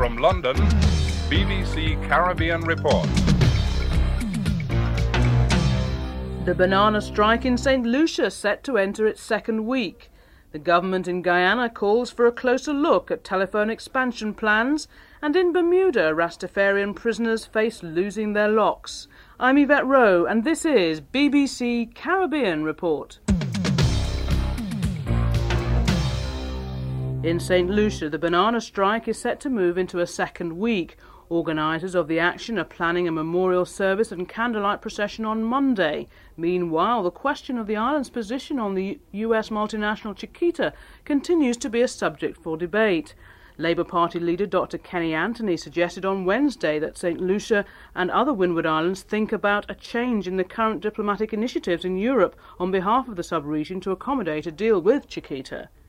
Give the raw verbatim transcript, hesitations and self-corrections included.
From London, B B C Caribbean Report. The banana strike in Saint Lucia set to enter its second week. The government in Guyana calls for a closer look at telephone expansion plans, and in Bermuda, Rastafarian prisoners face losing their locks. I'm Yvette Rowe, and this is B B C Caribbean Report. In Saint Lucia, the banana strike is set to move into a second week. Organisers of the action are planning a memorial service and candlelight procession on Monday. Meanwhile, the question of the island's position on the U S multinational Chiquita continues to be a subject for debate. Labour Party leader Doctor Kenny Anthony suggested on Wednesday that Saint Lucia and other Windward Islands think about a change in the current diplomatic initiatives in Europe on behalf of the sub-region to accommodate a deal with Chiquita.